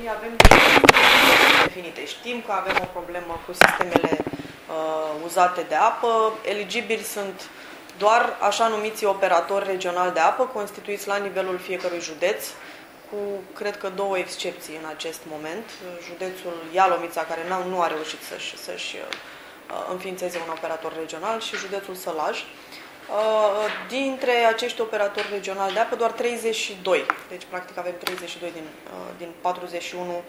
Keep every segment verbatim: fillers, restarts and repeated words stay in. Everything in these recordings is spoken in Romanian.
avem definite. Știm că avem o problemă cu sistemele uh, uzate de apă. Eligibili sunt doar așa numiții operatori regionali de apă, constituiți la nivelul fiecărui județ, cu, cred că, două excepții în acest moment. Județul Ialomița, care nu a reușit să-și să-și înființeze un operator regional, și județul Sălaj. Dintre acești operatori regionali de apă, doar treizeci și doi, deci practic avem treizeci și doi din, din patruzeci și unu,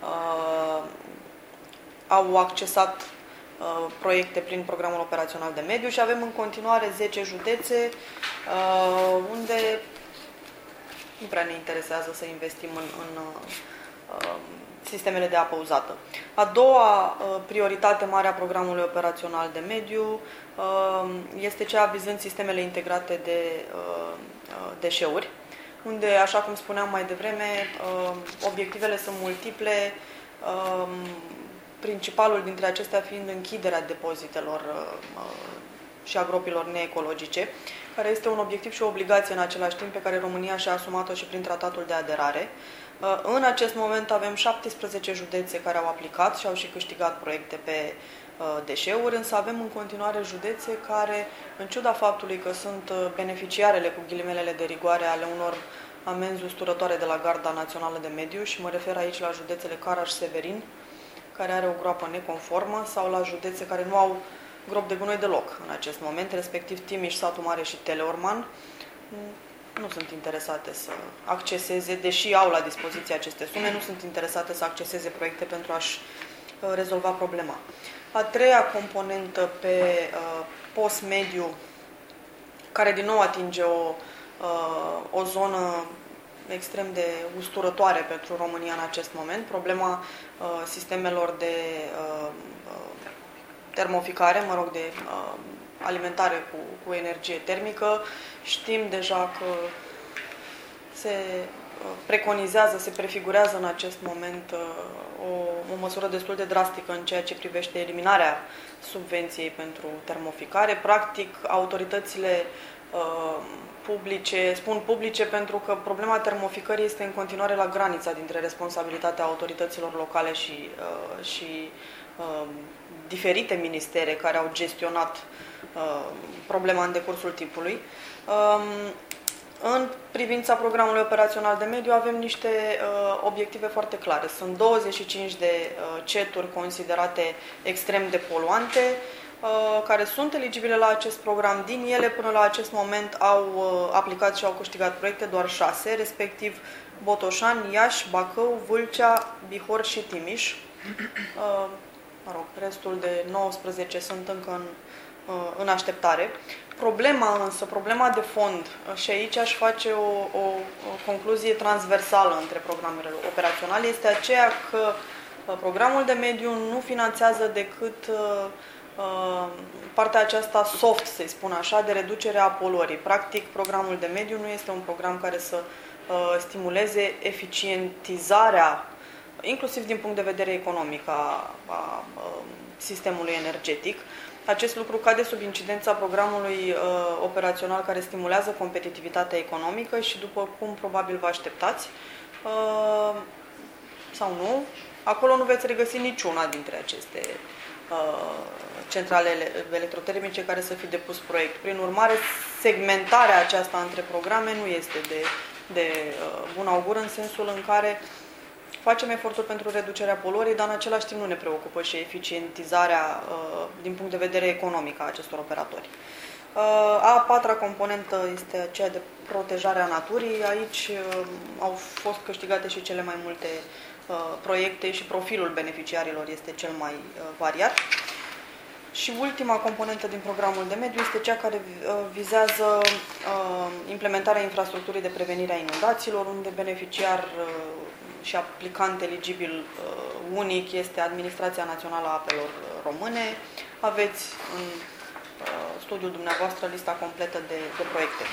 au accesat proiecte prin programul operațional de mediu și avem în continuare zece județe unde nu prea ne interesează să investim în, în sistemele de apă uzată. A doua prioritate mare a programului operațional de mediu este cea vizând sistemele integrate de deșeuri, unde, așa cum spuneam mai devreme, obiectivele sunt multiple, principalul dintre acestea fiind închiderea depozitelor și a gropilor neecologice, care este un obiectiv și o obligație în același timp pe care România și-a asumat-o și prin tratatul de aderare. În acest moment avem șaptesprezece județe care au aplicat și au și câștigat proiecte pe deșeuri, însă avem în continuare județe care, în ciuda faptului că sunt beneficiarele cu ghilimelele de rigoare ale unor amenzi usturătoare de la Garda Națională de Mediu, și mă refer aici la județele Caraș-Severin, care are o groapă neconformă, sau la județe care nu au grop de gunoi deloc în acest moment, respectiv Timiș, Satul Mare și Teleorman, nu sunt interesate să acceseze, deși au la dispoziție aceste sume, nu sunt interesate să acceseze proiecte pentru a-și rezolva problema. A treia componentă pe uh, post-mediu, care din nou atinge o, uh, o zonă extrem de usturătoare pentru România în acest moment, problema uh, sistemelor de uh, termoficare, mă rog, de uh, alimentare cu, cu energie termică. Știm deja că se uh, preconizează, se prefigurează în acest moment uh, o, o măsură destul de drastică în ceea ce privește eliminarea subvenției pentru termoficare. Practic, autoritățile uh, publice, spun publice pentru că problema termoficării este în continuare la granița dintre responsabilitatea autorităților locale și, uh, și uh, diferite ministere care au gestionat uh, problema în decursul timpului. Um, în privința programului operațional de mediu avem niște uh, obiective foarte clare. Sunt douăzeci și cinci de uh, ceturi considerate extrem de poluante, uh, care sunt eligibile la acest program. Din ele, până la acest moment, au uh, aplicat și au câștigat proiecte doar șase, respectiv Botoșani, Iași, Bacău, Vâlcea, Bihor și Timiș. Uh, Mă rog, restul de nouăsprezece sunt încă în, în așteptare. Problema însă, problema de fond, și aici aș face o, o, o concluzie transversală între programele operaționale, este aceea că programul de mediu nu finanțează decât uh, partea aceasta soft, să-i spun așa, de reducere a poluării. Practic, programul de mediu nu este un program care să uh, stimuleze eficientizarea, inclusiv din punct de vedere economic, a, a, a sistemului energetic. Acest lucru cade sub incidența programului uh, operațional care stimulează competitivitatea economică și, după cum probabil vă așteptați, uh, sau nu, acolo nu veți regăsi niciuna dintre aceste uh, centrale electrotermice care să fi depus proiect. Prin urmare, segmentarea aceasta între programe nu este de, de uh, bun augur, în sensul în care facem eforturi pentru reducerea poluării, dar în același timp nu ne preocupă și eficientizarea uh, din punct de vedere economic a acestor operatori. Uh, a patra componentă este aceea de protejarea naturii. Aici uh, au fost câștigate și cele mai multe uh, proiecte și profilul beneficiarilor este cel mai uh, variat. Și ultima componentă din programul de mediu este cea care uh, vizează uh, implementarea infrastructurii de prevenire a inundațiilor, unde beneficiar uh, și aplicant eligibil uh, unic este Administrația Națională a Apelor Române. Aveți în uh, studiul dumneavoastră lista completă de, de proiecte.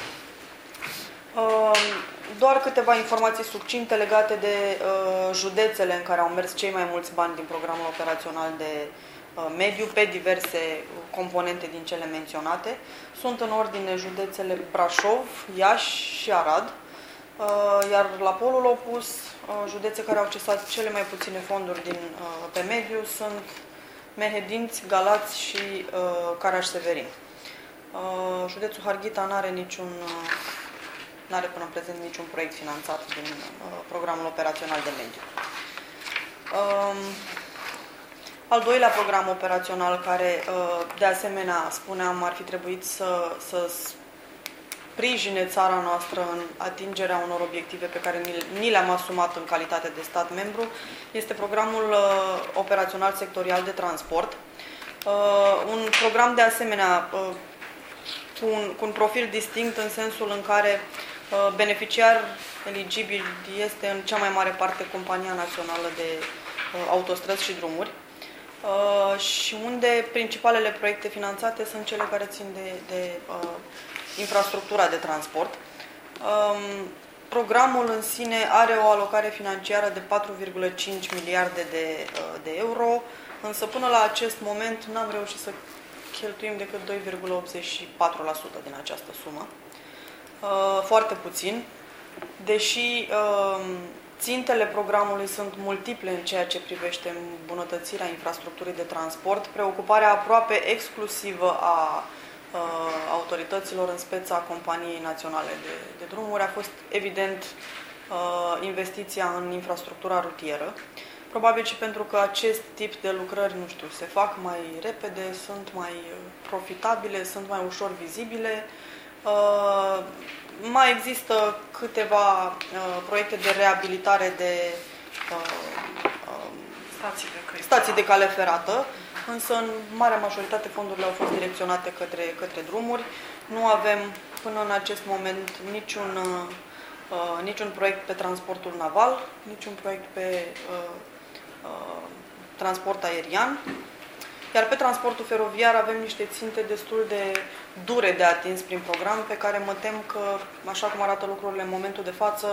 Uh, doar câteva informații succinte legate de uh, județele în care au mers cei mai mulți bani din programul operațional de uh, mediu pe diverse componente din cele menționate. Sunt în ordine județele Brașov, Iași și Arad. Iar la polul opus, județe care au accesat cele mai puține fonduri din, pe mediu sunt Mehedinți, Galați și Caraș-Severin. Județul Harghita nu are niciun, n-are până în prezent niciun proiect finanțat din programul operațional de mediu. Al doilea program operațional care, de asemenea, spuneam, ar fi trebuit să, să sprijine țara noastră în atingerea unor obiective pe care ni le-am asumat în calitate de stat membru, este programul operațional sectorial de transport. Un program, de asemenea, cu un, cu un profil distinct în sensul în care beneficiar eligibil este în cea mai mare parte Compania Națională de Autostrăzi și Drumuri, Uh, și unde principalele proiecte finanțate sunt cele care țin de, de uh, infrastructura de transport. Um, programul în sine are o alocare financiară de patru virgulă cinci miliarde de, uh, de euro, însă până la acest moment n-am reușit să cheltuim decât doi virgulă optzeci și patru la sută din această sumă. Uh, foarte puțin, deși uh, țintele programului sunt multiple în ceea ce privește îmbunătățirea infrastructurii de transport. Preocuparea aproape exclusivă a uh, autorităților, în speța Companiei Naționale de, de Drumuri, a fost evident uh, investiția în infrastructura rutieră. Probabil și pentru că acest tip de lucrări, nu știu, se fac mai repede, sunt mai profitabile, sunt mai ușor vizibile. Uh, Mai există câteva uh, proiecte de reabilitare de uh, uh, stații, de cale. stații de cale ferată, însă în marea majoritate fondurile au fost direcționate către, către drumuri. Nu avem până în acest moment niciun, uh, niciun proiect pe transportul naval, niciun proiect pe uh, uh, transport aerian. Iar pe transportul feroviar avem niște ținte destul de dure de atins prin program, pe care mă tem că, așa cum arată lucrurile în momentul de față,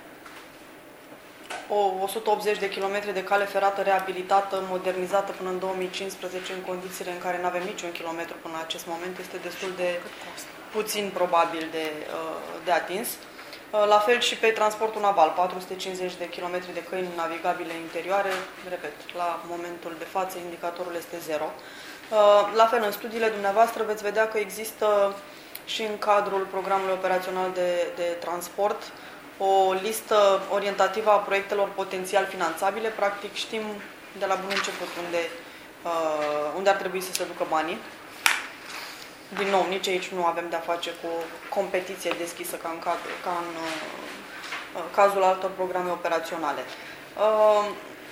o o sută optzeci de kilometri de cale ferată reabilitată, modernizată până în două mii cincisprezece, în condițiile în care nu avem niciun kilometru până în acest moment, este destul de puțin probabil de, de atins. La fel și pe transportul naval, patru sute cincizeci de kilometri de căi navigabile interioare, repet, la momentul de față indicatorul este zero. La fel, în studiile dumneavoastră veți vedea că există și în cadrul programului operațional de, de transport o listă orientativă a proiectelor potențial finanțabile. Practic știm de la bun început unde, unde ar trebui să se ducă banii. Din nou, nici aici nu avem de-a face cu o competiție deschisă ca în, cadru, ca în uh, cazul altor programe operaționale. Uh,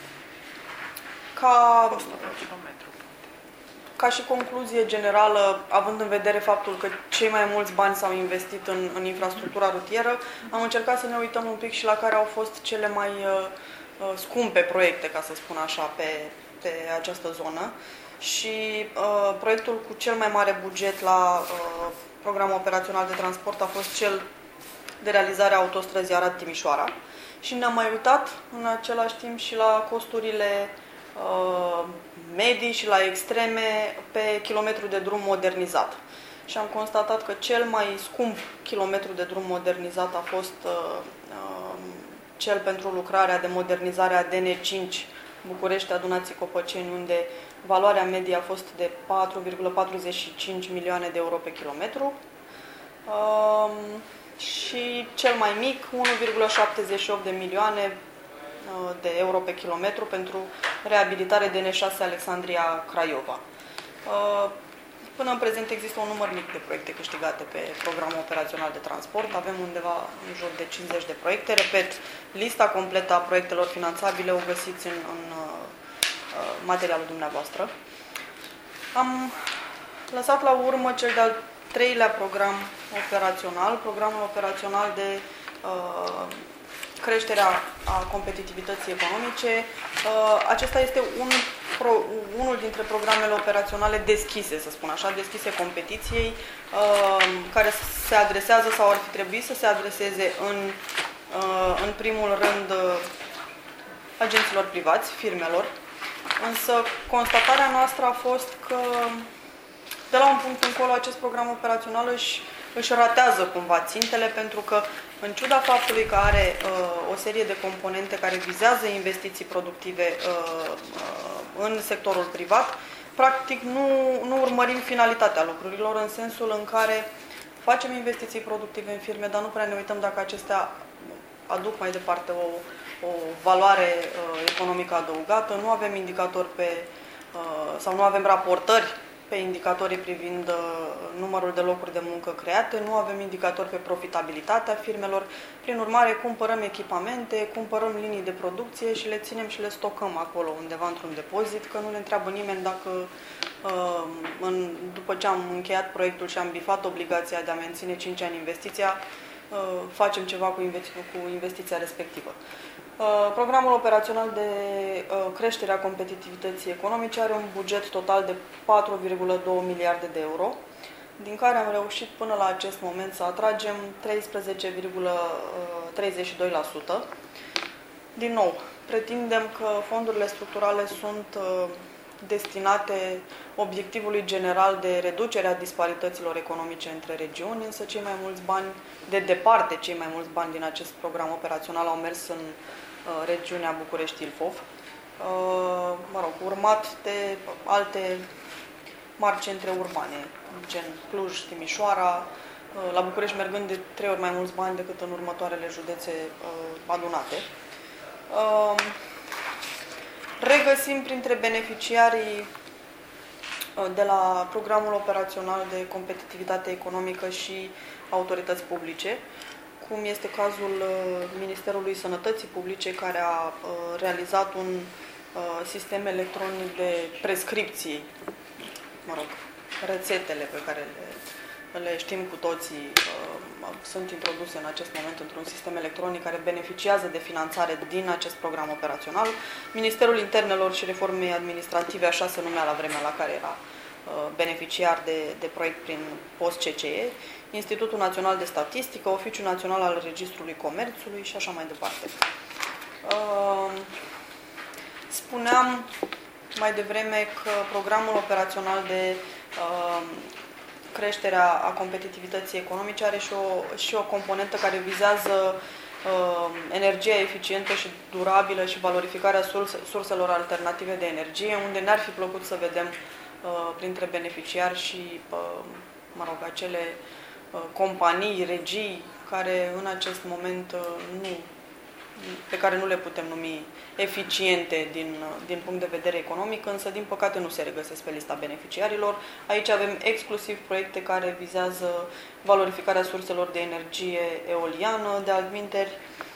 ca, ca și concluzie generală, având în vedere faptul că cei mai mulți bani s-au investit în, în infrastructura rutieră, am încercat să ne uităm un pic și la care au fost cele mai uh, scumpe proiecte, ca să spun așa, pe, pe această zonă. Și uh, proiectul cu cel mai mare buget la uh, programul operațional de transport a fost cel de realizare a autostrăzii Arad-Timișoara. Și ne-am mai uitat în același timp și la costurile uh, medii și la extreme pe kilometru de drum modernizat. Și am constatat că cel mai scump kilometru de drum modernizat a fost uh, uh, cel pentru lucrarea de modernizare a D N cinci București-Adunații-Copăceni, unde valoarea medie a fost de patru virgulă patruzeci și cinci milioane de euro pe kilometru. Um, și cel mai mic, unu virgulă șaptezeci și opt de milioane uh, de euro pe kilometru pentru reabilitare D N șase Alexandria-Craiova. Uh, Până în prezent există un număr mic de proiecte câștigate pe programul operațional de transport. Avem undeva în jur de cincizeci de proiecte. Repet, lista completă a proiectelor finanțabile o găsiți în, în uh, materialul dumneavoastră. Am lăsat la urmă cel de-al treilea program operațional, programul operațional de uh, creșterea a competitivității economice. Uh, acesta este un Pro, unul dintre programele operaționale deschise, să spun așa, deschise competiției, uh, care se adresează sau ar fi trebuit să se adreseze în, uh, în primul rând uh, agenților privați, firmelor. Însă constatarea noastră a fost că de la un punct încolo acest program operațional își își ratează cumva țintele, pentru că, în ciuda faptului că are uh, o serie de componente care vizează investiții productive uh, uh, în sectorul privat, practic nu, nu urmărim finalitatea lucrurilor, în sensul în care facem investiții productive în firme, dar nu prea ne uităm dacă acestea aduc mai departe o, o valoare uh, economică adăugată, nu avem indicatori pe, uh, sau nu avem raportări pe indicatorii privind uh, numărul de locuri de muncă create, nu avem indicatori pe profitabilitatea firmelor. Prin urmare, cumpărăm echipamente, cumpărăm linii de producție și le ținem și le stocăm acolo undeva într-un depozit, că nu ne întreabă nimeni dacă uh, în, după ce am încheiat proiectul și am bifat obligația de a menține cinci ani investiția, uh, facem ceva cu, investi cu investiția respectivă. Programul operațional de creștere a competitivității economice are un buget total de patru virgulă doi miliarde de euro, din care am reușit până la acest moment să atragem treisprezece virgulă treizeci și doi la sută. Din nou, pretindem că fondurile structurale sunt destinate obiectivului general de reducere a disparităților economice între regiuni, însă cei mai mulți bani, de departe cei mai mulți bani din acest program operațional au mers în regiunea București-Ilfov, mă rog, urmat de alte mari centre urbane, gen Cluj, Timișoara, la București mergând de trei ori mai mulți bani decât în următoarele județe adunate. Regăsim printre beneficiarii de la programul operațional de competitivitate economică și autorități publice, cum este cazul Ministerului Sănătății Publice, care a realizat un sistem electronic de prescripții, mă rog, rețetele pe care le, le știm cu toții, sunt introduse în acest moment într-un sistem electronic care beneficiază de finanțare din acest program operațional. Ministerul Internelor și Reformei Administrative, așa se numea la vremea la care era beneficiar de, de proiect prin post-C C E, Institutul Național de Statistică, Oficiul Național al Registrului Comerțului și așa mai departe. Spuneam mai devreme că programul operațional de creșterea a competitivității economice are și o, și o componentă care vizează energia eficientă și durabilă și valorificarea surselor alternative de energie, unde ne-ar fi plăcut să vedem printre beneficiari și, mă rog, acele companii, regii, care în acest moment nu, pe care nu le putem numi eficiente din, din punct de vedere economic, însă din păcate nu se regăsesc pe lista beneficiarilor. Aici avem exclusiv proiecte care vizează valorificarea surselor de energie eoliană, de altminteri.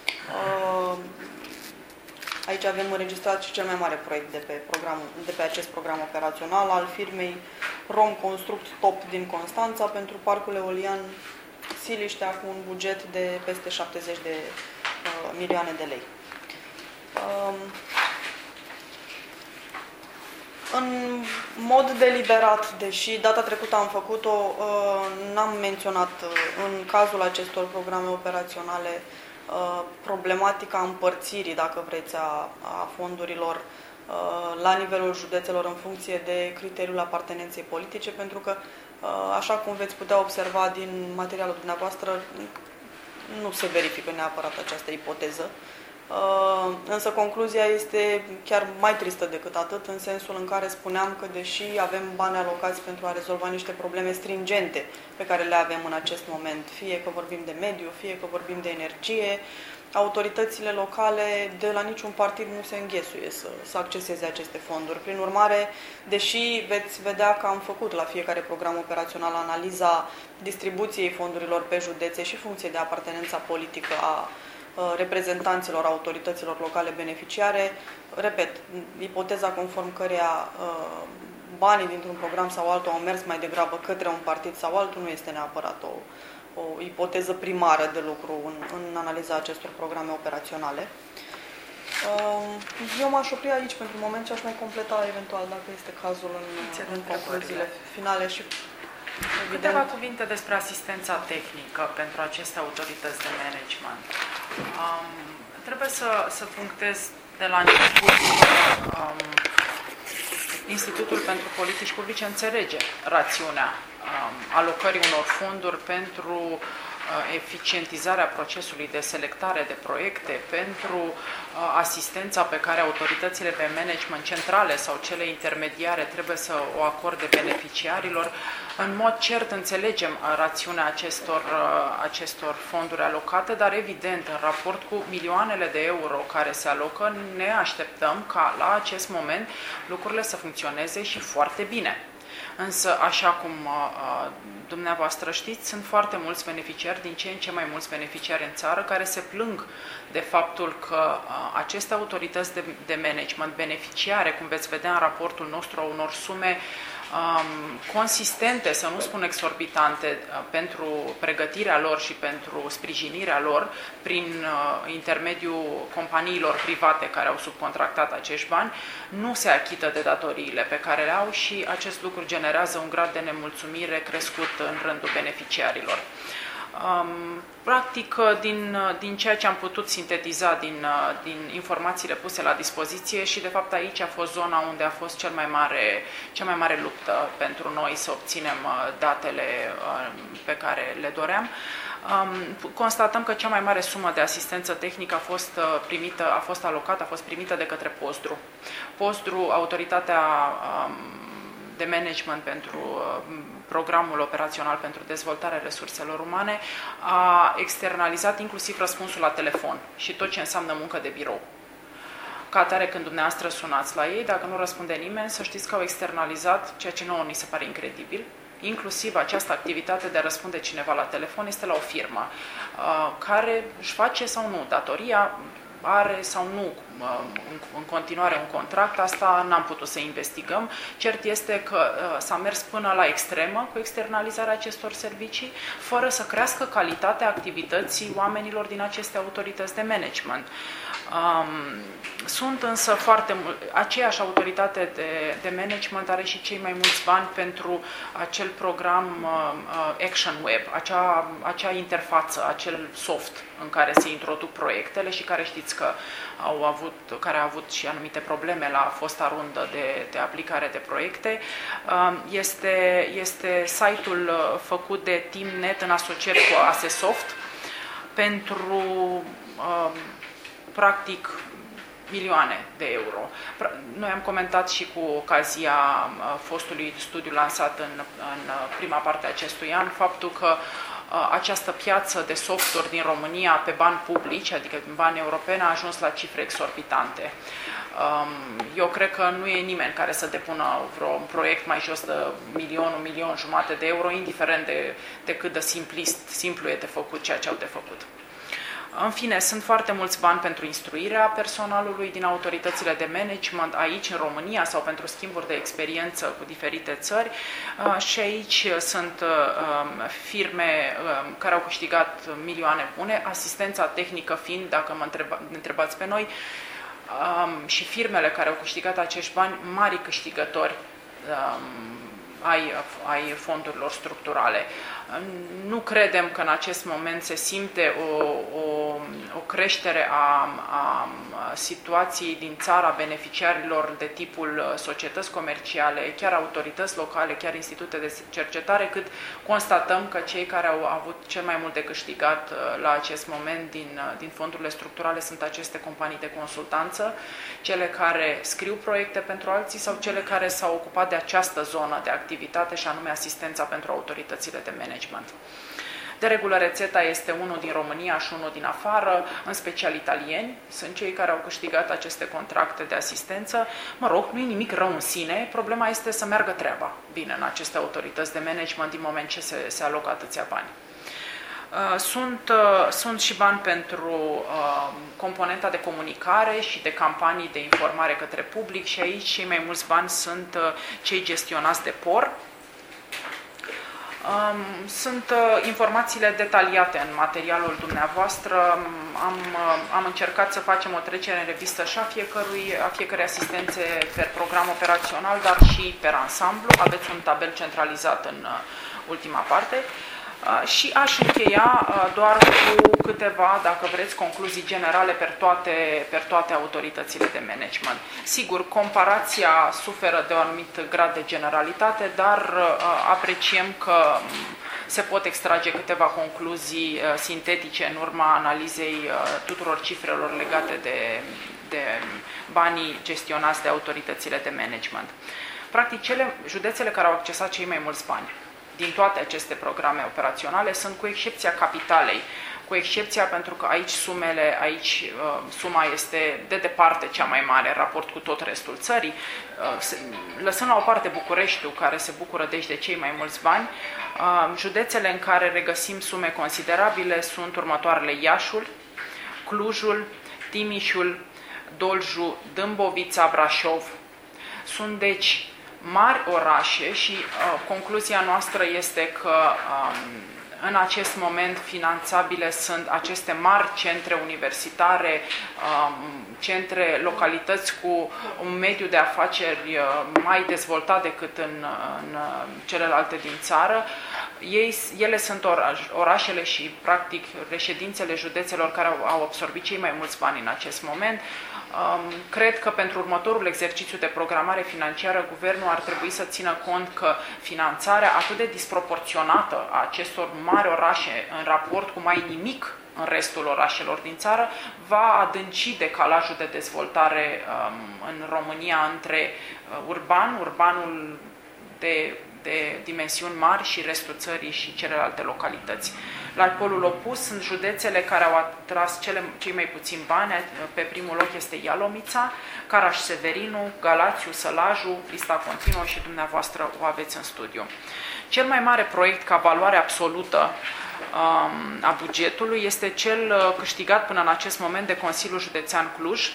Aici avem înregistrat și cel mai mare proiect de pe, programul, de pe acest program operațional al firmei Rom Construct Top din Constanța pentru parcul eolian Siliștea, cu un buget de peste șaptezeci de uh, milioane de lei. Um, în mod deliberat, deși data trecută am făcut-o, uh, n-am menționat uh, în cazul acestor programe operaționale problematica împărțirii, dacă vreți, a, a fondurilor la nivelul județelor în funcție de criteriul apartenenței politice, pentru că, așa cum veți putea observa din materialul dumneavoastră, nu se verifică neapărat această ipoteză. Însă concluzia este chiar mai tristă decât atât, în sensul în care spuneam că, deși avem bani alocați pentru a rezolva niște probleme stringente pe care le avem în acest moment, fie că vorbim de mediu, fie că vorbim de energie, autoritățile locale de la niciun partid nu se înghesuie să, să acceseze aceste fonduri. Prin urmare, deși veți vedea că am făcut la fiecare program operațional analiza distribuției fondurilor pe județe și funcție de apartenența politică a reprezentanților autorităților locale beneficiare, repet, ipoteza conform căreia banii dintr-un program sau altul au mers mai degrabă către un partid sau altul nu este neapărat o, o ipoteză primară de lucru în, în analiza acestor programe operaționale. Eu m-aș opri aici pentru moment și aș mai completa eventual, dacă este cazul, în, în concluziile finale și evident. Câteva cuvinte despre asistența tehnică pentru aceste autorități de management. Um, trebuie să, să punctez de la început um, Institutul pentru Politici Publice înțelege rațiunea alocării unor fonduri pentru eficientizarea procesului de selectare de proiecte, pentru asistența pe care autoritățile de management centrale sau cele intermediare trebuie să o acorde beneficiarilor. În mod cert înțelegem rațiunea acestor, acestor fonduri alocate, dar evident, în raport cu milioanele de euro care se alocă, ne așteptăm ca la acest moment lucrurile să funcționeze și foarte bine. Însă, așa cum uh, dumneavoastră știți, sunt foarte mulți beneficiari, din ce în ce mai mulți beneficiari în țară, care se plâng de faptul că uh, aceste autorități de, de management beneficiare, cum veți vedea în raportul nostru, au unor sume um, consistente, să nu spun exorbitante, uh, pentru pregătirea lor și pentru sprijinirea lor prin uh, intermediul companiilor private care au subcontractat acești bani, nu se achită de datoriile pe care le au și acest lucru generează un grad de nemulțumire crescut în rândul beneficiarilor. Um, practic, din, din ceea ce am putut sintetiza din, din informațiile puse la dispoziție și, de fapt, aici a fost zona unde a fost cel mai mare, cea mai mare luptă pentru noi să obținem datele pe care le doream. Um, constatăm că cea mai mare sumă de asistență tehnică a fost primită, a fost alocată, a fost primită de către POSDRU. POSDRU, autoritatea um, de management pentru uh, programul operațional pentru dezvoltarea resurselor umane, a externalizat inclusiv răspunsul la telefon și tot ce înseamnă muncă de birou. Ca atare, când dumneavoastră sunați la ei, dacă nu răspunde nimeni, să știți că au externalizat, ceea ce nouă ni se pare incredibil, inclusiv această activitate de a răspunde cineva la telefon este la o firmă uh, care își face sau nu datoria, are sau nu în continuare un contract, asta n-am putut să investigăm. Cert este că s-a mers până la extremă cu externalizarea acestor servicii, fără să crească calitatea activității oamenilor din aceste autorități de management. Sunt însă foarte mult, aceeași autoritate de, de management are și cei mai mulți bani pentru acel program Action Web, acea, acea interfață, acel soft în care se introduc proiectele și care știți că au avut, care a avut și anumite probleme la fosta rundă de, de aplicare de proiecte. Este, este site-ul făcut de TeamNet în asociere cu Asesoft pentru practic milioane de euro. Noi am comentat și cu ocazia fostului studiu lansat în, în prima parte a acestui an faptul că această piață de software din România pe bani publici, adică bani europeni, a ajuns la cifre exorbitante. Eu cred că nu e nimeni care să depună vreun proiect mai jos de milion, un milion jumate de euro, indiferent de, de cât de simplist, simplu e de făcut ceea ce au de făcut. În fine, sunt foarte mulți bani pentru instruirea personalului din autoritățile de management aici, în România, sau pentru schimburi de experiență cu diferite țări. Și aici sunt firme care au câștigat milioane bune, asistența tehnică fiind, dacă mă întreba, întrebați pe noi, și firmele care au câștigat acești bani, mari câștigători ai, ai fondurilor structurale. Nu credem că în acest moment se simte o, o, o creștere a, a situației din țara beneficiarilor de tipul societăți comerciale, chiar autorități locale, chiar institute de cercetare, cât constatăm că cei care au avut cel mai mult de câștigat la acest moment din, din fondurile structurale sunt aceste companii de consultanță, cele care scriu proiecte pentru alții sau cele care s-au ocupat de această zonă de activitate și anume asistența pentru autoritățile de management. De regulă, rețeta este unul din România și unul din afară, în special italieni. Sunt cei care au câștigat aceste contracte de asistență. Mă rog, nu e nimic rău în sine, problema este să meargă treaba bine în aceste autorități de management din moment ce se, se alocă atâția bani. Sunt, sunt și bani pentru uh, componenta de comunicare și de campanii de informare către public și aici cei mai mulți bani sunt uh, cei gestionați de P O R. Um, sunt uh, informațiile detaliate în materialul dumneavoastră. Am, uh, am încercat să facem o trecere în revistă și a fiecărui, a fiecărei asistențe per program operațional, dar și per ansamblu. Aveți un tabel centralizat în uh, ultima parte. Și aș încheia doar cu câteva, dacă vreți, concluzii generale per toate, per toate autoritățile de management. Sigur, comparația suferă de un anumit grad de generalitate, dar apreciem că se pot extrage câteva concluzii sintetice în urma analizei tuturor cifrelor legate de, de banii gestionați de autoritățile de management. Practic, cele, județele care au accesat cei mai mulți bani din toate aceste programe operaționale sunt, cu excepția capitalei, cu excepția pentru că aici sumele, aici uh, suma este de departe cea mai mare în raport cu tot restul țării, uh, lăsând la o parte Bucureștiul, care se bucură deci de cei mai mulți bani. Uh, județele în care regăsim sume considerabile sunt următoarele: Iașul, Clujul, Timișul, Dolju, Dâmbovița, Brașov. Sunt deci mari orașe și uh, concluzia noastră este că um, în acest moment finanțabile sunt aceste mari centre universitare, um, centre, localități cu un mediu de afaceri uh, mai dezvoltat decât în, în celelalte din țară. Ei, ele sunt oraș, orașele și, practic, reședințele județelor care au, au absorbit cei mai mulți bani în acest moment. Um, cred că pentru următorul exercițiu de programare financiară, guvernul ar trebui să țină cont că finanțarea atât de disproporționată a acestor mari orașe în raport cu mai nimic în restul orașelor din țară va adânci decalajul de dezvoltare um, în România între uh, urban, urbanul de de dimensiuni mari și restul țării și celelalte localități. La polul opus sunt județele care au atras cele, cei mai puțini bani. Pe primul loc este Ialomița, Caraș-Severinu, Galațiu, Sălaju, lista continuă și dumneavoastră o aveți în studiu. Cel mai mare proiect ca valoare absolută um, a bugetului este cel câștigat până în acest moment de Consiliul Județean Cluj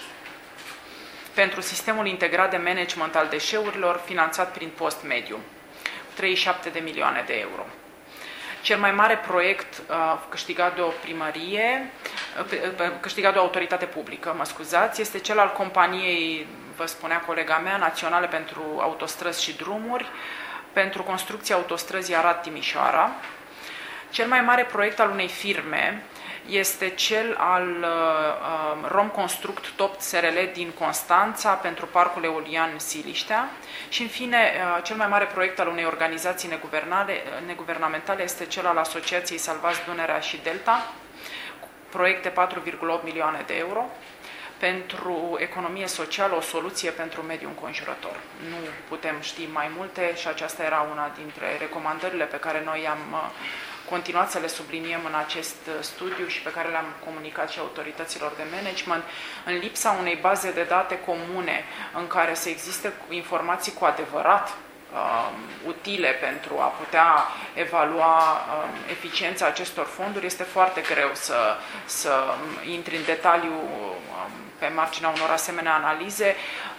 pentru sistemul integrat de management al deșeurilor, finanțat prin post mediu. treizeci și șapte de milioane de euro. Cel mai mare proiect uh, câștigat de o primărie, uh, câștigat de o autoritate publică, mă scuzați, este cel al companiei, vă spunea colega mea, Naționale pentru Autostrăzi și Drumuri, pentru construcția autostrăzii Arad-Timișoara. Cel mai mare proiect al unei firme este cel al uh, Romconstruct Top S R L din Constanța pentru Parcul Eolian Siliștea și, în fine, uh, cel mai mare proiect al unei organizații neguvernamentale este cel al Asociației Salvați Dunărea și Delta, proiect de patru virgulă opt milioane de euro pentru economie socială, o soluție pentru mediul înconjurător. Nu putem ști mai multe și aceasta era una dintre recomandările pe care noi am uh, continuat să le subliniem în acest studiu și pe care le-am comunicat și autorităților de management, în lipsa unei baze de date comune în care să existe informații cu adevărat uh, utile pentru a putea evalua uh, eficiența acestor fonduri, este foarte greu să, să intri în detaliu uh, pe marginea unor asemenea analize.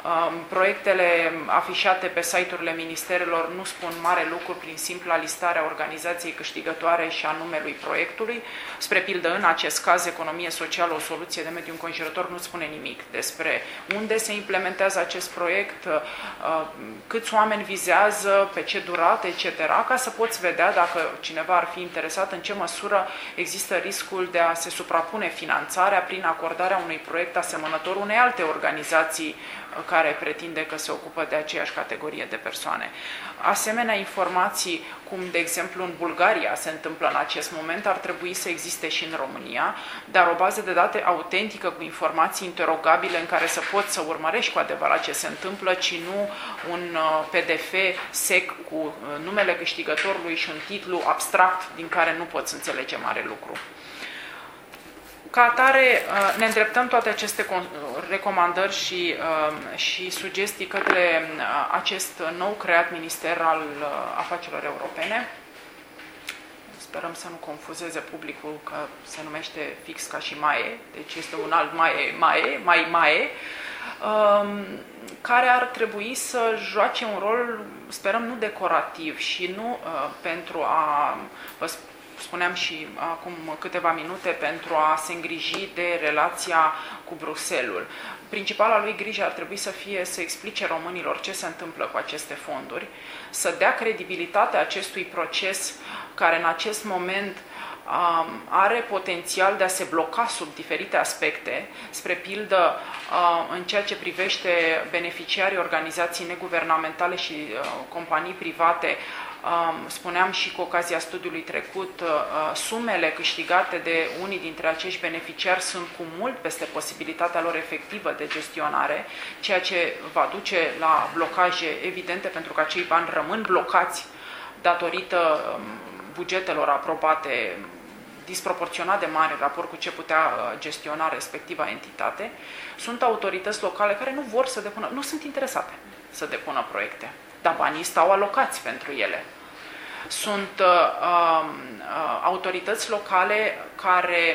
Proiectele afișate pe site-urile ministerelor nu spun mare lucru prin simpla listare a organizației câștigătoare și a numelui proiectului. Spre pildă, în acest caz, economie socială, o soluție de mediu înconjurător, nu spune nimic despre unde se implementează acest proiect, câți oameni vizează, pe ce durată, et cetera, ca să poți vedea, dacă cineva ar fi interesat, în ce măsură există riscul de a se suprapune finanțarea prin acordarea unui proiect asemănător unei alte organizații care pretinde că se ocupă de aceeași categorie de persoane. Asemenea informații, cum de exemplu în Bulgaria se întâmplă în acest moment, ar trebui să existe și în România, dar o bază de date autentică cu informații interogabile în care să poți să urmărești cu adevărat ce se întâmplă, ci nu un P D F sec cu numele câștigătorului și un titlu abstract din care nu poți înțelege mare lucru. Ca atare, ne îndreptăm toate aceste recomandări și, și sugestii către acest nou creat Minister al Afacerilor Europene. Sperăm să nu confuzeze publicul că se numește fix ca și MAE, deci este un alt MAE, MAE, MAE, MAE, care ar trebui să joace un rol, sperăm, nu decorativ și nu pentru a vă spuneam și acum câteva minute, pentru a se îngriji de relația cu Bruxelles-ul. Principala lui grijă ar trebui să fie să explice românilor ce se întâmplă cu aceste fonduri, să dea credibilitate acestui proces care în acest moment um, are potențial de a se bloca sub diferite aspecte, spre pildă uh, în ceea ce privește beneficiarii organizații neguvernamentale și uh, companii private. Spuneam și cu ocazia studiului trecut, sumele câștigate de unii dintre acești beneficiari sunt cu mult peste posibilitatea lor efectivă de gestionare, ceea ce va duce la blocaje evidente, pentru că acei bani rămân blocați datorită bugetelor aprobate disproporționat de mari în raport cu ce putea gestiona respectiva entitate. Sunt autorități locale care nu vor să depună, nu sunt interesate să depună proiecte, dar banii stau alocați pentru ele. Sunt uh, uh, autorități locale care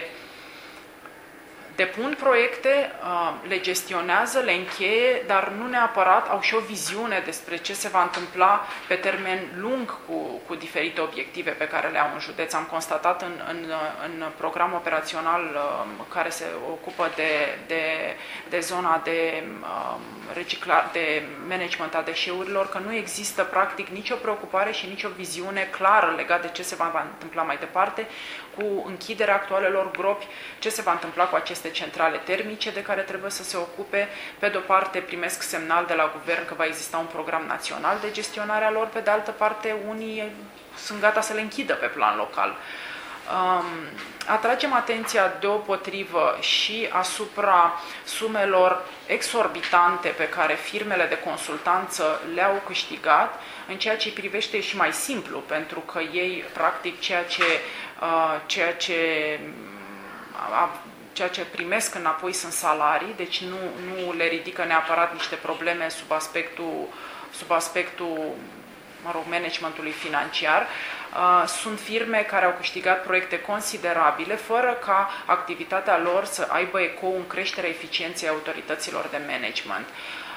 depun proiecte, uh, le gestionează, le încheie, dar nu neapărat au și o viziune despre ce se va întâmpla pe termen lung cu, cu diferite obiective pe care le au în județ. Am constatat în, în, în program operațional uh, care se ocupă de, de, de zona de uh, reciclare, de management a deșeurilor, că nu există practic nicio preocupare și nicio viziune clară legată de ce se va, va întâmpla mai departe cu închiderea actualelor gropi, ce se va întâmpla cu aceste centrale termice de care trebuie să se ocupe. Pe de o parte primesc semnal de la guvern că va exista un program național de gestionare a lor, pe de altă parte unii sunt gata să le închidă pe plan local. Um, atragem atenția deopotrivă și asupra sumelor exorbitante pe care firmele de consultanță le-au câștigat, în ceea ce îi privește și mai simplu, pentru că ei, practic, ceea ce, uh, ceea ce, uh, ceea ce primesc înapoi sunt salarii, deci nu, nu le ridică neapărat niște probleme sub aspectul, sub aspectul mă rog, managementului financiar. Sunt firme care au câștigat proiecte considerabile, fără ca activitatea lor să aibă ecou în creșterea eficienței autorităților de management.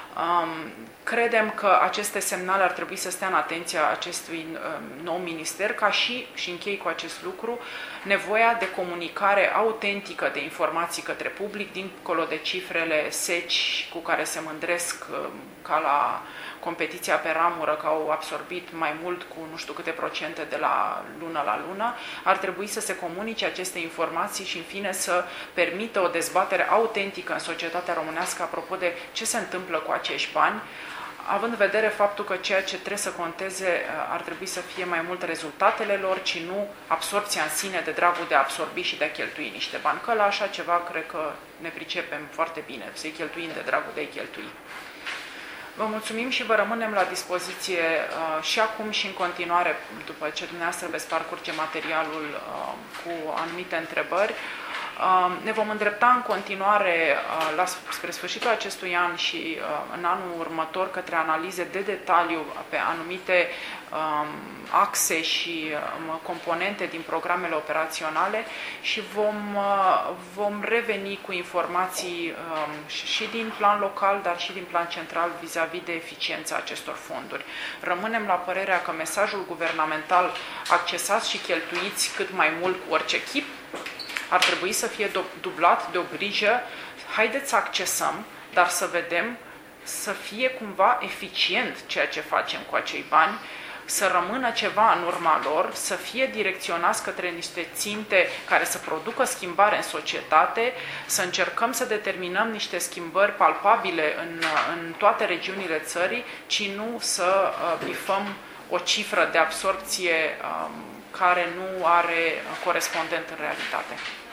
Credem că aceste semnale ar trebui să stea în atenția acestui nou minister, ca și, și închei cu acest lucru, nevoia de comunicare autentică de informații către public, dincolo de cifrele seci cu care se mândresc ca la competiția pe ramură, că au absorbit mai mult cu nu știu câte procente de la lună la lună. Ar trebui să se comunice aceste informații și, în fine, să permită o dezbatere autentică în societatea românească apropo de ce se întâmplă cu acești bani, având în vedere faptul că ceea ce trebuie să conteze ar trebui să fie mai mult rezultatele lor, ci nu absorpția în sine de dragul de a absorbi și de a cheltui niște bani. Că la așa ceva cred că ne pricepem foarte bine, să-i cheltuim de dragul de a-i cheltui. Vă mulțumim și vă rămânem la dispoziție uh, și acum și în continuare, după ce dumneavoastră veți parcurge materialul uh, cu anumite întrebări. Uh, ne vom îndrepta în continuare uh, la, spre sfârșitul acestui an și uh, în anul următor către analize de detaliu pe anumite um, axe și um, componente din programele operaționale și vom, uh, vom reveni cu informații um, și din plan local, dar și din plan central vis-a-vis de eficiența acestor fonduri. Rămânem la părerea că mesajul guvernamental accesați și cheltuiți cât mai mult cu orice chip ar trebui să fie dublat de o grijă, haideți să accesăm, dar să vedem, să fie cumva eficient ceea ce facem cu acei bani, să rămână ceva în urma lor, să fie direcționați către niște ținte care să producă schimbare în societate, să încercăm să determinăm niște schimbări palpabile în, în toate regiunile țării, ci nu să uh, bifăm o cifră de absorpție um, care nu are corespondent în realitate.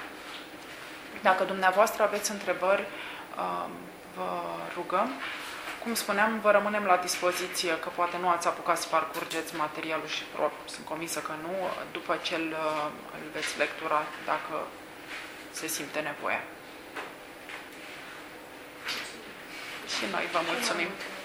Dacă dumneavoastră aveți întrebări, vă rugăm. Cum spuneam, vă rămânem la dispoziție, că poate nu ați apucat să parcurgeți materialul și sunt convinsă că nu, după ce îl, îl veți lectura, dacă se simte nevoia. Și noi vă mulțumim.